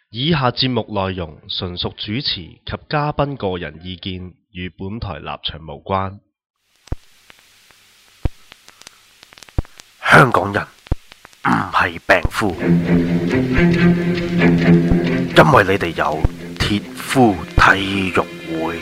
以下節目內容純屬主持及嘉賓個人意見，與本台立場無關。 香港人唔係病夫，因為你哋有鐵夫體育會。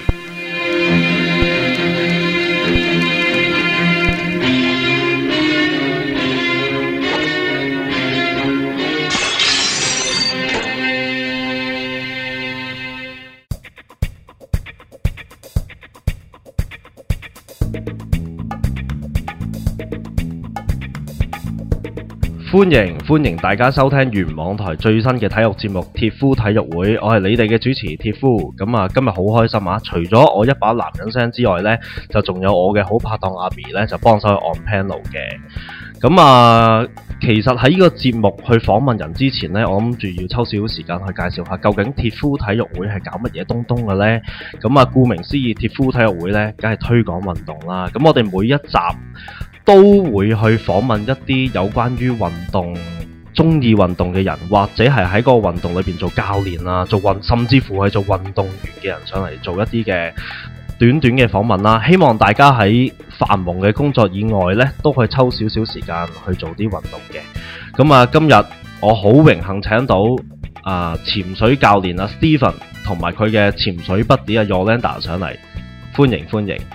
歡迎大家收聽原網台最新嘅體育節目《鐵夫體育會》，我係你哋嘅主持鐵夫。咁啊，今日好開心啊！除咗我一把男人聲之外呢，就仲有我嘅好拍檔阿 B 呢，就幫手去按 panel 嘅。咁啊，其實喺呢個節目去訪問人之前呢，我諗住要抽少少時間去介紹下究竟鐵夫體育會係搞乜嘢東東嘅呢？咁啊，顧名思義，鐵夫體育會呢，梗係推廣運動啦。咁我哋每一集都會去訪問一啲有關於運動、中意運動嘅人，或者係喺嗰個運動裏邊做教練啊，甚至乎係做運動員嘅人上嚟做一啲嘅短短嘅訪問啦。希望大家喺繁忙嘅工作以外呢，都可以抽少少時間去做啲運動嘅。咁啊，今日我好榮幸請到潛水教練啊 Stephen 同埋佢嘅潛水 buddy 啊 Yolanda 上嚟，歡迎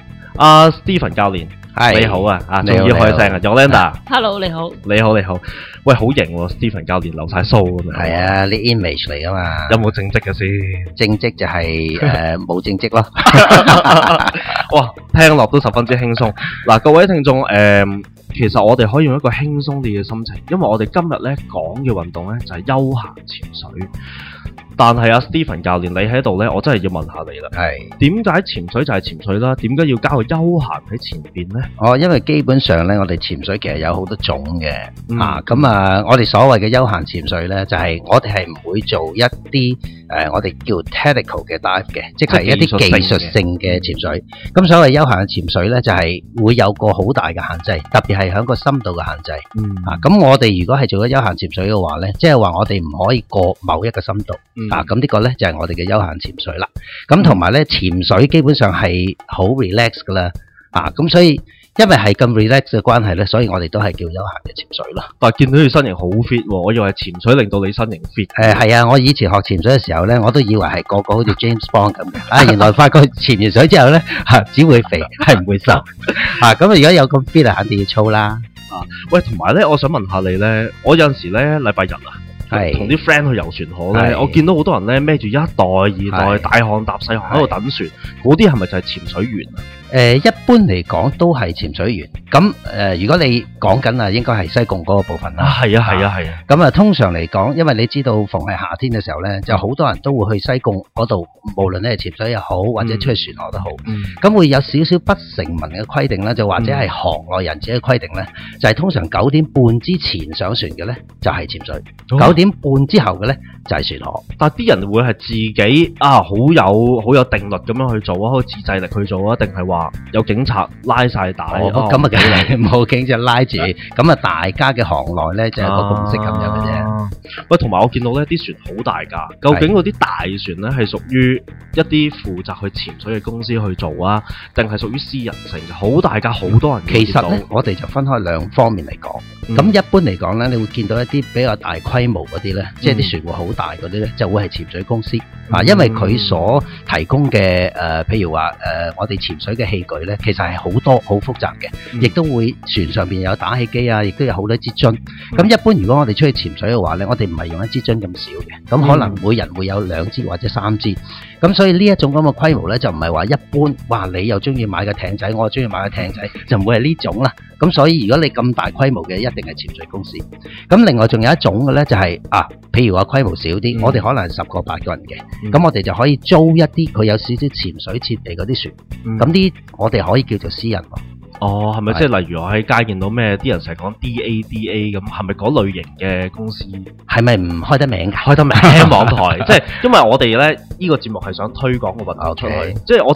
Stephen 教練。你好啊，終於開聲啊 ，Yolanda。Hello， 你好。喂，好型喎 ，Stephen 教練留晒鬚咁樣。 係啊，啲 image 嚟噶嘛。 有冇正職嘅先？ 正職就係冇正職咯。 哇，聽落都十分之輕鬆。嗱，各位聽眾，其實我哋可以用一個輕鬆啲嘅心情，因為我哋今日咧講嘅運動咧就係休閒潛水。但係Stephen 教練，你喺度呢，我真係要問下你啦。係點解潛水就係潛水啦？點解要加個休閒喺前邊呢？ 因為基本上呢，我哋潛水其實有好多種嘅。我哋所謂嘅休閒潛水呢，就係我哋係唔會做一啲我哋叫 technical 嘅 dive 嘅，即係一啲技術性嘅潛水。咁所謂休閒潛水呢，就係會有個好大嘅限制，特別係喺個深度嘅限制。咁我哋如果係做咗休閒潛水嘅話呢，即係話我哋唔可以過某一個深度。咁呢個呢就係我哋嘅休閒潛水啦。咁同埋呢，潛水基本上係好 relax 噶啦。咁所以因為係咁 relax 嘅關係呢，所以我哋都係叫休閒嘅潛水啦。 但係見到你身形好 fit 喎，我以為係潛水令到你身形 fit。 係啊，我以前學潛水嘅時候呢，我都以為係個個好似 James Bond 咁嘅。原來發覺潛完水之後呢，只會肥，係唔會瘦。咁如果有咁 fit 肯定要操啦。 喂，同埋呢，我想問下你呢，我有陣時呢，禮拜日同啲 friend 去遊船河咧，我見到好多人咧孭住一袋二袋大汗搭細汗喺度等船，嗰啲係咪就係潛水員啊？ 一般嚟講都係潛水員。咁如果你講緊應該係西貢嗰個部分啦。係啊。咁通常嚟講，因為你知道逢係夏天嘅時候咧，就好多人都會去西貢嗰度，無論咧潛水又好，或者出去船河都好。咁會有少少不成文嘅規定啦，就或者係行內人士嘅規定咧，就係通常9點半之前上船嘅咧就係潛水，9點半之後嘅咧就係船河。但係啲人會係自己好有定律咁樣去做啊，好有自制力去做啊，定係話有警察拉晒帶？ 咁冇警察拉住，咁大家嘅行內咧就係一個共識咁樣嘅啫。 喂，同埋我見到呢啲船好大架，究竟嗰啲大船咧係屬於一啲負責去潛水嘅公司去做啊，定係屬於私人性嘅？好大架，好多人。 其實咧，我哋就分開兩方面嚟講。咁一般嚟講咧，你會見到一啲比較大規模嗰啲咧，即係啲船會好大嗰啲咧，就會係潛水公司。因為佢所提供嘅譬如話我哋潛水嘅器具咧，其實係好多好複雜嘅，亦都會船上邊有打氣機啊，亦都有好多支樽。咁一般如果我哋出去潛水嘅話咧，我哋唔係用一支樽咁少嘅，咁可能每人會有2支或者3支。咁所以呢一種咁嘅規模咧，就唔係話一般，哇！你又中意買個艇仔，我又中意買個艇仔，就唔會係呢種啦。咁所以如果你咁大規模嘅，一定係潛水公司。咁另外仲有一種嘅咧，就係譬如話規模少啲，我哋可能係10個8個人嘅，咁我哋就可以租一啲佢有少少潛水設備嗰啲船，咁啲我哋可以叫做私人喎。 係咪即係例如我喺街見到咩啲人成日講 DADA 咁，係咪嗰類型嘅公司？係咪唔開得名㗎？開得名網台，即係因為我哋咧呢個節目係想推廣個運動出去，即係我哋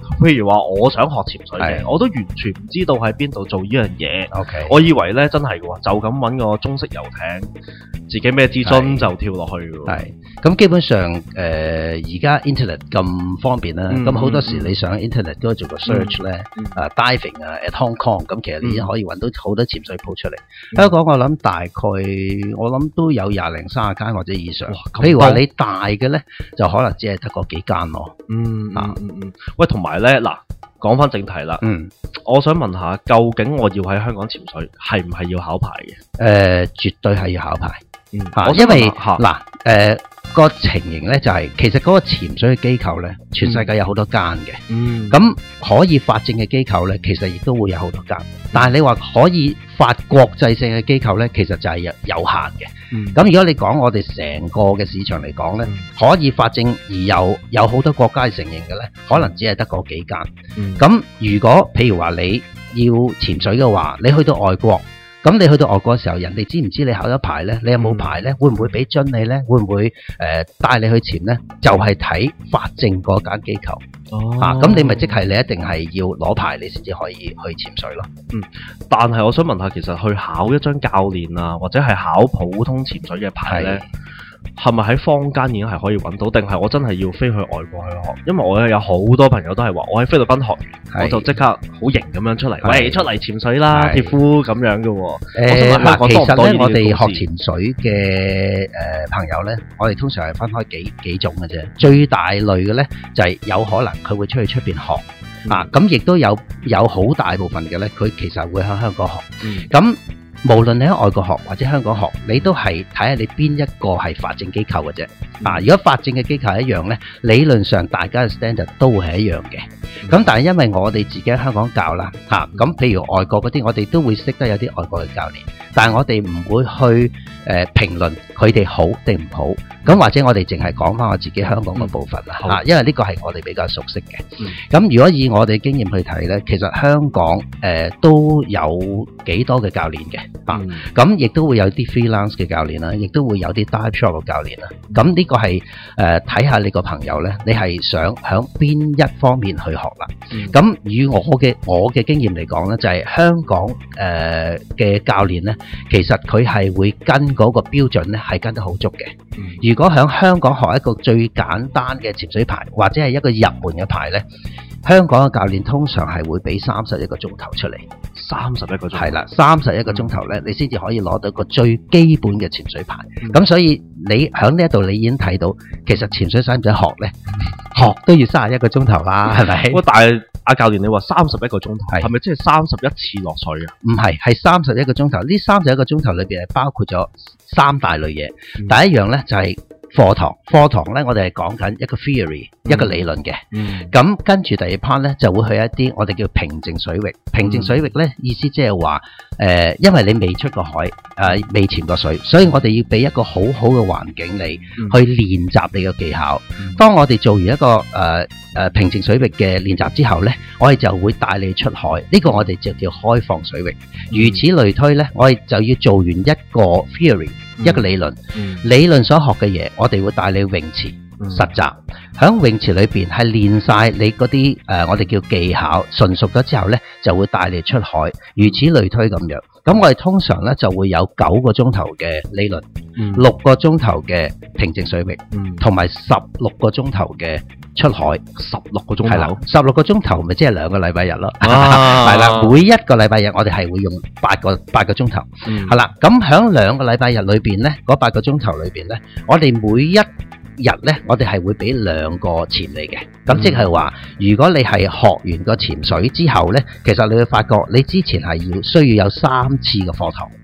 譬如話我想學潛水嘅， 係我都完全唔知道喺邊度做呢樣嘢。 OK， 我以為咧真係嘅喎，就咁揾個中式遊艇，自己孭支樽係就跳落去嘅喎。 係咁基本上而家 internet 咁方便啦，咁好多時你上 internet 嗰度做個 search 咧，diving 啊 at Hong Kong，咁其實你已經可以揾到好多潛水鋪出嚟。香港我諗大概我諗都有20零30間或者以上。 咁譬如話多你大嘅咧，就可能只係得嗰幾間咯。 喂，同埋咧嗱，講翻正題啦，我想問下，究竟我要喺香港潛水，係唔係要考牌嘅？ 絕對係要考牌。 我因為嗱嗱個情形咧就係、其實嗰個潛水嘅機構咧，全世界有好多間嘅。咁可以發證嘅機構咧，其實亦都會有好多間。但係你話可以發國際性嘅機構咧，其實就係有限嘅。咁如果你講我哋成個嘅市場嚟講咧，可以發證而有好多國家承認嘅咧，可能只係得嗰幾間。咁如果譬如話你要潛水嘅話，你去到外國。咁你去到外國嘅時候，人哋知唔知你考咗牌呢？你有冇牌呢？會唔會俾樽你呢？會唔會帶你去潛呢？就係睇法證嗰間機構。咁你咪即係你一定係要攞牌，你先至可以去潛水咯。 但係我想問下，其實去考一張教練啊，或者係考普通潛水嘅牌呢，係咪喺坊間已經係可以揾到，定係我真係要飛去外國去學？因為我有好多朋友都係話，我喺菲律賓學完，我就即刻好型咁樣出嚟，喂，出嚟潛水啦，鐵夫咁樣嘅喎。 其實咧，我哋學潛水嘅朋友咧，我哋通常係分開幾種嘅啫。最大類嘅咧，就係有可能佢會出去出邊學咁亦都有好大部分嘅咧，佢其實會喺香港學。咁無論你喺外國學或者香港學，你都係睇下你邊一個係法證機構嘅啫。如果法證嘅機構係一樣呢，理論上大家嘅 standard 都會係一樣嘅。咁但係因為我哋自己喺香港教啦，咁譬如外國嗰啲，我哋都會識得有啲外國嘅教練，但係我哋唔會去評論佢哋好定唔好。咁或者我哋淨係講翻我自己香港嘅部分啦，因為呢個係我哋比較熟悉嘅。咁如果以我哋經驗去睇呢，其實香港都有幾多嘅教練嘅。咁亦都會有啲 freelance 嘅教練啦，亦都會有啲 dive shop 嘅教練啦。咁呢個係睇下你個朋友呢，你係想響邊一方面去學啦。咁以我嘅經驗嚟講呢，就係香港嘅教練呢，其實佢係會跟嗰個標準呢係跟得好足嘅。如果響香港學一個最簡單嘅潛水牌，或者係一個入門嘅牌呢，香港嘅教練通常係會俾31個鐘頭出嚟。31個鐘頭係啦，31個鐘頭咧，你先至可以攞到一個最基本嘅潛水牌。咁所以你喺呢一度，你已經睇到，其實潛水使唔使學咧？學都要31個鐘頭啦，係咪？ 但係阿教練，你話31個鐘頭，係咪即係31次落水啊？ 唔係，係31個鐘頭。呢31個鐘頭裏邊係包括咗3大類嘢。第一樣咧就係課堂咧，我哋係講緊一個 theory，一個理論嘅。咁跟住第二 part 咧，就會去一啲我哋叫平靜水域。平靜水域咧，意思即係話因為你未出過海，未潛過水，所以我哋要俾一個好好嘅環境你去練習你嘅技巧。當我哋做完一個平靜水域嘅練習之後咧，我哋就會帶你出海。呢個我哋就叫開放水域。如此類推咧，我哋就要做完一個 theory，一個理論，理論所學嘅嘢，我哋會帶你泳池實習。喺泳池裏邊係練晒你嗰啲我哋叫技巧，純熟咗之後呢，就會帶你出海，如此類推咁樣。咁我哋通常呢就會有9個鐘頭嘅理論，6個鐘頭嘅平靜水域，同埋16個鐘頭嘅出海。16個鐘頭係啦，16個鐘頭咪即係2個禮拜日咯。係啦，每一個禮拜日我哋係會用8個鐘頭。係啦，咁喺2個禮拜日裏邊呢，嗰8個鐘頭裏邊呢，我哋每一日呢，我哋係會俾2個潛你嘅。咁即係話，如果你係學完個潛水之後呢，其實你會發覺你之前係需要有3次嘅課堂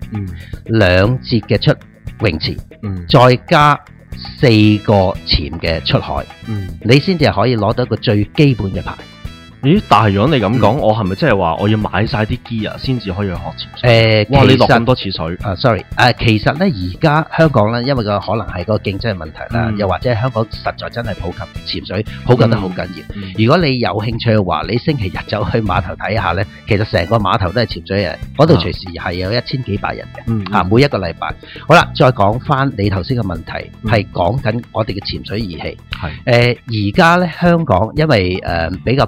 ，2節嘅出泳池，再加4個潛嘅出海，你先至係可以攞到一個最基本嘅牌。 咦？但係如果你咁講，我係咪即係話我要買晒啲 gear 先至可以去學潛水？哇！你落咁多次水 ？sorry，其實咧而家香港咧，因為個可能係個競爭嘅問題啦，又或者香港實在真係普及潛水，普及得好緊要。如果你有興趣嘅話，你星期日走去碼頭睇下咧，其實成個碼頭都係潛水嘅，嗰度隨時係有1000幾百人嘅，每一個禮拜。好啦，再講翻你頭先嘅問題，係講緊我哋嘅潛水儀器。而家咧香港因為比較普及咗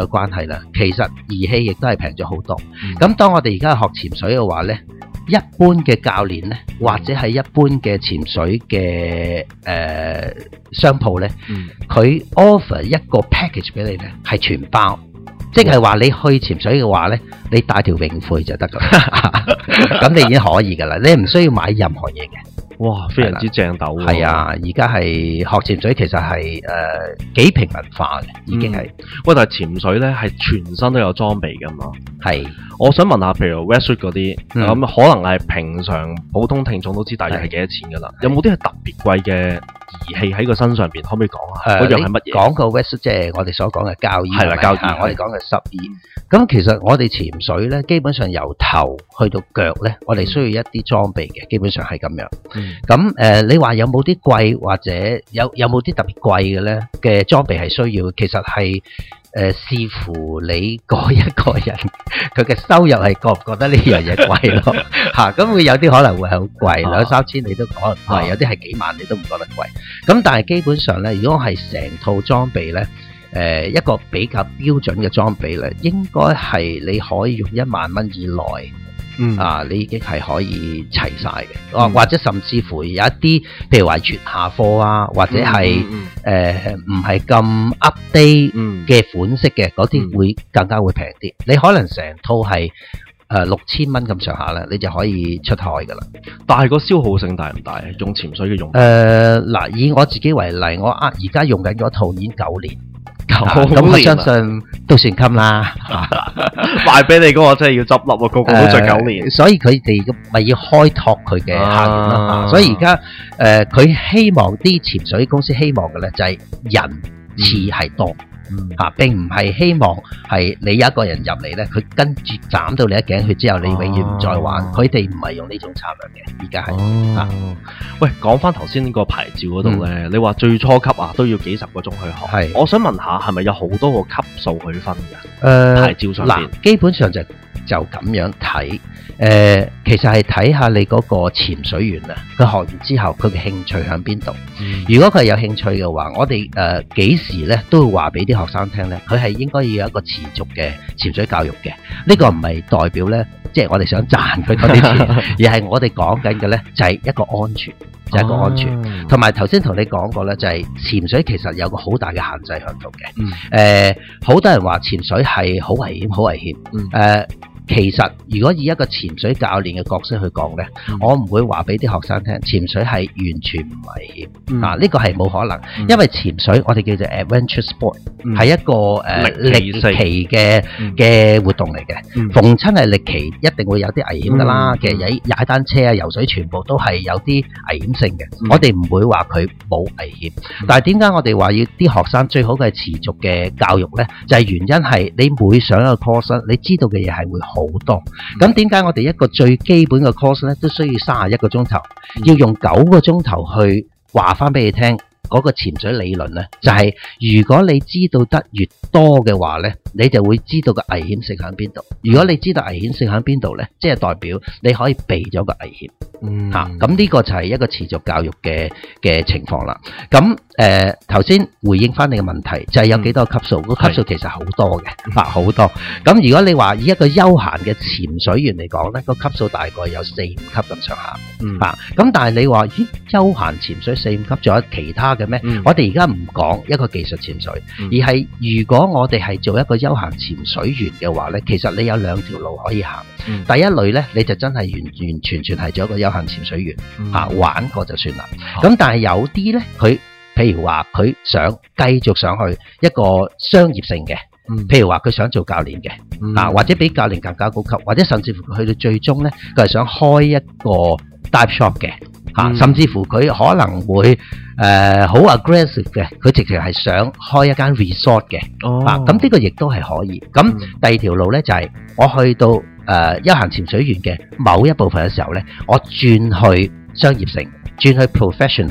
嘅關係啦，其實儀器亦都係平咗好多。咁當我哋而家學潛水嘅話呢，一般嘅教練呢，或者係一般嘅潛水嘅商鋪呢，佢 offer 一個 package 俾你呢，係全包。即係話你去潛水嘅話呢，你帶條泳褲就得噶啦，咁你已經可以噶啦，你唔需要買任何嘢嘅。 哇，非常之正斗喎！ 係啊，而家係學潛水其實係幾平民化嘅，已經係。 喂，但係潛水咧係全身都有裝備噶嘛？ 係。 我想問下，譬如 wetsuit 嗰啲，咁可能係平常普通聽眾都知大約係幾多錢噶啦？有冇啲係特別貴嘅儀器喺個身上邊？可唔可以講下？嗰樣係乜嘢？講個 wetsuit 即係我哋所講嘅膠衣，係啦，膠衣。我哋講嘅濕衣。咁其實我哋潛水咧，基本上由頭去到腳咧，我哋需要一啲裝備嘅，基本上係咁樣。咁你話有冇啲貴或者有冇啲特別貴嘅咧嘅裝備係需要？其實係視乎你嗰一個人佢嘅收入係覺唔覺得呢樣嘢貴咯嚇。咁會有啲可能會係好貴，2-3千你都可能貴，有啲係幾萬你都唔覺得貴。咁但係基本上咧，如果係成套裝備咧，一個比較標準嘅裝備咧，應該係你可以用1萬蚊以內。你已經係可以齊晒嘅，或者甚至乎有一啲，譬如話月下貨啊，或者係唔係咁 update 嘅款式嘅，嗰啲會更加會平啲。你可能成套係6000蚊咁上下啦，你就可以出海噶啦。但係個消耗性大唔大？用潛水嘅用嗱，以我自己為例，我而家用緊嗰套已經9年。咁我相信都算襟啦， 賣俾你嗰個真係要執笠喎，個個都着9年， 所以佢哋咪要開拓佢嘅客源啦。所以而家佢希望啲潛水公司希望嘅咧就係人次係多。並唔係希望係你有一個人入嚟咧，佢跟住斬到你一頸血之後，你永遠唔再玩。佢哋唔係用呢種策略嘅，而家係。 喂，講翻頭先個牌照嗰度咧，你話最初級啊都要幾十個鐘去學。係，我想問下，係咪有好多個級數去分㗎？牌照上邊基本上就咁樣睇。其實係睇下你嗰個潛水員啊，佢學完之後佢嘅興趣喺邊度。如果佢係有興趣嘅話，我哋幾時咧都會話俾啲學生聽咧，佢係應該要有一個持續嘅潛水教育嘅。呢個唔係代表咧，即係我哋想賺佢多啲錢，而係我哋講緊嘅咧就係一個安全，就係一個安全。同埋頭先同你講過咧，就係潛水其實有個好大嘅限制喺度嘅。好多人話潛水係好危險，好危險。其實如果以一個潛水教練嘅角色去講呢，我唔會話俾啲學生聽潛水係完全唔危險。呢個係冇可能，因為潛水我哋叫做 adventure sport，係一個歷奇嘅活動嚟嘅。逢親係歷奇，一定會有啲危險噶啦。其實踩單車啊、游水全部都係有啲危險性嘅。我哋唔會話佢冇危險，但係點解我哋話要啲學生最好嘅係持續嘅教育呢？就係原因係你每上一個 course，你知道嘅嘢係會好多。咁點解我哋一個最基本嘅 course 咧都需要31個鐘頭，要用9個鐘頭去話翻俾你聽嗰個潛水理論咧？就係如果你知道得越多嘅話咧，你就會知道個危險性喺邊度。如果你知道危險性喺邊度咧，即係代表你可以避咗個危險。咁呢個就係一個持續教育嘅情況啦。咁頭先回應翻你嘅問題，就係有幾多個級數？個級數其實好多嘅，好多。咁如果你話以一個休閒嘅潛水員嚟講咧，個級數大概有4-5級咁上下。咁但係你話咦，休閒潛水4-5級，仲有其他嘅咩？我哋而家唔講一個技術潛水，而係如果我哋係做一個休閒潛水員嘅話咧，其實你有2條路可以行。第一類咧，你就真係完全係做一個休閒潛水員，玩過就算啦。咁但係有啲咧，佢譬如話佢想繼續上去一個商業性嘅，譬如話佢想做教練嘅，或者比教練更加高級，或者甚至乎佢去到最終咧，佢係想開一個 dive shop 嘅。甚至乎佢可能會好 aggressive 嘅，佢直情係想開一間 resort 嘅。咁呢個亦都係可以。咁第二條路咧就係我去到休閒潛水員嘅某一部分嘅時候咧，我轉去商業性，轉去 professional。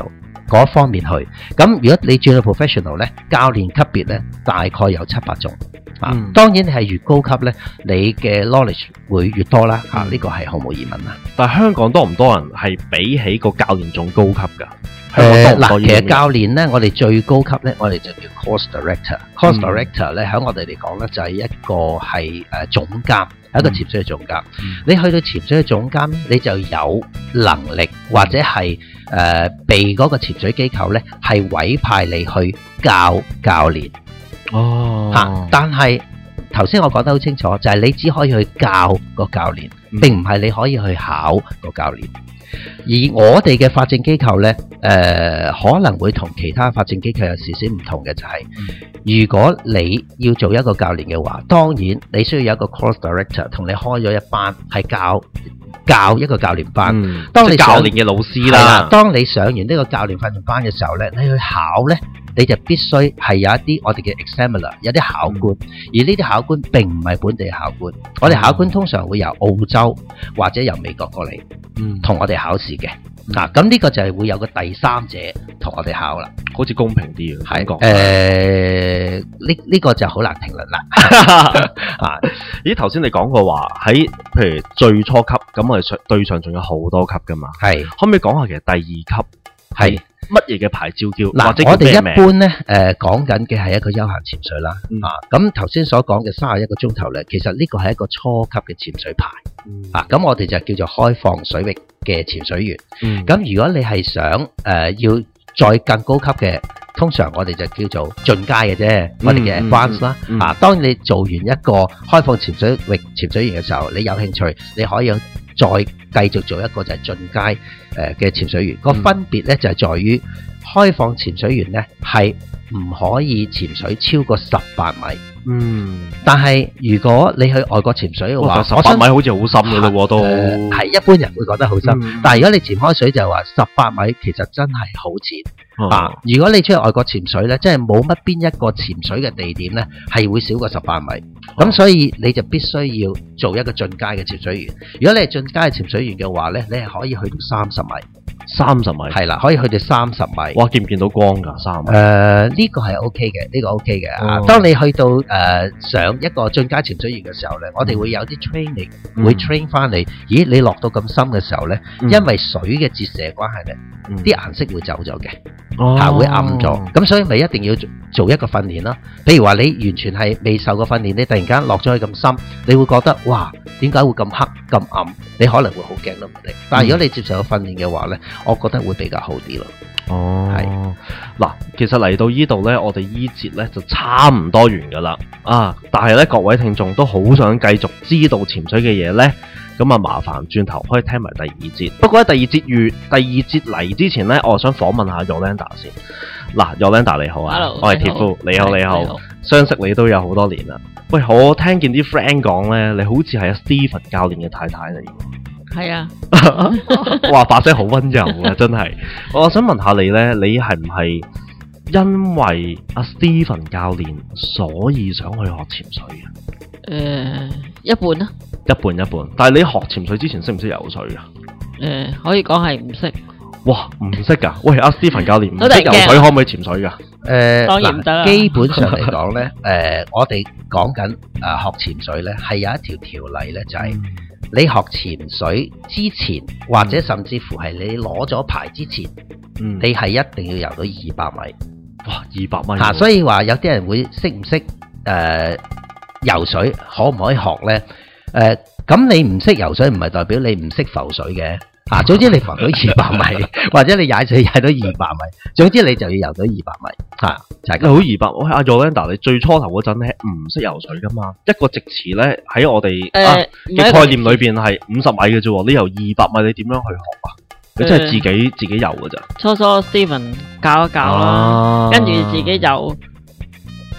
嗰方面去。咁如果你轉到 professional 咧，教練級別咧大概有7-8種。當然係越高級咧，你嘅 knowledge 會越多啦。呢個係毫無疑問啦。 但係香港多唔多人係比起個教練仲高級㗎？ 嗱，其實教練咧，我哋最高級咧，我哋就叫 course director。course director 咧，喺我哋嚟講咧，就係一個係總監，係一個潛水嘅總監。你去到潛水嘅總監，你就有能力或者係被嗰個潛水機構咧係委派你去教教練。但係頭先我講得好清楚，就係你只可以去教個教練，並唔係你可以去考個教練。而我哋嘅法證機構呢，可能會同其他法證機構有少少唔同嘅，就係如果你要做一個教練嘅話，當然你需要有一個 course director 同你開咗一班，係教一個教練班。當你教練嘅老師啦， 當你上完呢個教練訓練班嘅時候呢，你去考呢，你就必須係有一啲我哋嘅 examiner， 有啲考官，而呢啲考官並唔係本地考官。我哋考官通常會由澳洲或者由美國過嚟，同我哋考試嘅。咁呢個就係會有個第三者同我哋考啦， 好似公平啲嘅感覺。 呢個就好難評論啦。 咦，頭先你講過話喺譬如最初級，咁我哋對上仲有好多級噶嘛？係，可唔可以講下其實第二級係乜嘢嘅牌照叫？或者我哋一般咧講緊嘅係一個休閒潛水啦。咁頭先所講嘅31個鐘頭咧，其實呢個係一個初級嘅潛水牌。咁我哋就叫做開放水域嘅潛水員。咁如果你係想要再更高級嘅，通常我哋就叫做進階嘅啫，我哋嘅 advance 啦。當你做完一個開放潛水域潛水員嘅時候，你有興趣，你可以再繼續做一個就係進階嘅潛水員。個分別咧就係在於開放潛水員咧係唔可以潛水超過18米。但係如果你去外國潛水嘅話 ，18米好似好深嘅咯，都係一般人會覺得好深。但係如果你潛開水就係話18米，其實真係好淺。如果你出去外國潛水咧，即係冇乜邊一個潛水嘅地點咧係會少過18米。咁所以你就必須要做一個進階嘅潛水員。如果你係進階嘅潛水員嘅話咧，你係可以去到30米。30米係啦，可以去到30米。哇，見唔見到光㗎？30米？ 呢個係 OK 嘅，呢個 OK 嘅。當你去到上一個進階潛水員嘅時候咧，我哋會有啲 training，會 train 翻你。咦，你落到咁深嘅時候咧，因為水嘅折射關係咧，啲顏色會走咗嘅，會暗咗。咁所以咪一定要做一個訓練啦。譬如話你完全係未受過訓練，你突然間落咗去咁深，你會覺得哇，點解會咁黑咁暗？你可能會好驚都唔定。但係如果你接受過訓練嘅話咧，我覺得會比較好啲咯。 係嗱，其實嚟到呢度呢，我哋依節呢就差唔多完噶啦。但係呢，各位聽眾都好想繼續知道潛水嘅嘢呢，咁啊麻煩轉頭可以聽埋第二節。不過喺第二節嚟之前呢，我想訪問下 Yolanda 先。嗱，Yolanda 你好啊， Hello， 我係鐵夫，你好，相識你都有好多年啦。喂，我聽見啲 friend 講呢，你好似係阿 Stephen 教練嘅太太嚟。 係啊， 哇，把聲好溫柔啊，真係。我想問下你呢，你係唔係因為阿 Stephen 教練所以想去學潛水啊？ 一半啦， 一半。但係你學潛水之前識唔識游水啊？ 可以講係唔識。 哇，唔識噶？喂，阿 Stephen 教練唔識游水，可唔可以潛水噶？ 當然唔得啦。 基本上嚟講呢，我哋講緊學潛水呢，係有一條條例呢，就係你學潛水之前，或者甚至乎係你攞咗牌之前，你係一定要游到200米。 哇，200米！ 所以話有啲人會識唔識游水，可唔可以學呢？咁你唔識游水，唔係代表你唔識浮水嘅。總之你浮到200米，或者你踩水踩到200米，總之你就要游到200米。就係咁。 好200。喂，阿 Yolanda，你最初頭嗰陣咧唔識游水噶嘛？一個直池咧喺我哋嘅概念裏邊係50米嘅啫，你游200米，你點樣去學啊？你真係自己游嘅咋？ 初 Steven 教一教啦，跟住自己游。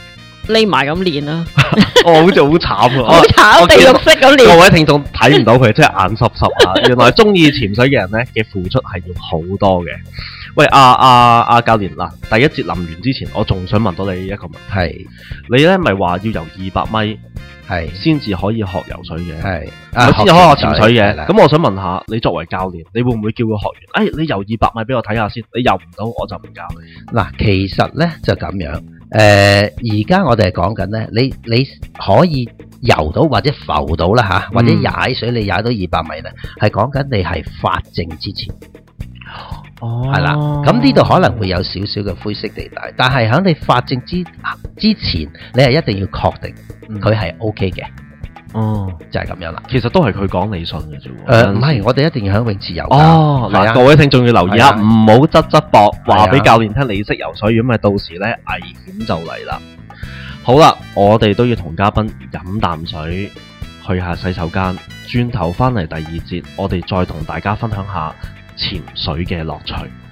匿埋咁練啦， 好似好慘啊！ 好慘，地獄式咁各練。 位聽眾睇唔到佢，即係眼濕濕啊！原來中意潛水嘅人呢嘅付出係要好多嘅。喂，阿教練嗱，第一節淋完之前，我仲想問到你一個問題， 係你呢咪話要游200米係先至可以學游水嘅？ 係先至可以學潛水嘅。 係啦咁我想問下，你作為教練，你會唔會叫個學員？你游200米俾我睇下先，你游唔到我就唔教你。 嗱，其實咧就咁樣。而家我哋係講緊咧，你可以游到或者浮到啦嚇，或者踩水你踩到200米咧，係講緊你係發證之前。 哦， 係啦，咁呢度可能會有少少嘅灰色地帶，但係喺你發證之前，你係一定要確定佢係 OK 嘅。 哦， 就係咁樣啦。 其實都係佢講你信嘅啫喎。 唔係，我哋一定要喺泳池游。 哦，嗱，各位聽眾要留意下，唔好側膊話俾係啊教練聽你識游水，如果咪到時咧危險就嚟啦。好啦，我哋都要同嘉賓飲啖水，去下洗手間，轉頭翻嚟第二節，我哋再同大家分享下潛水嘅樂趣。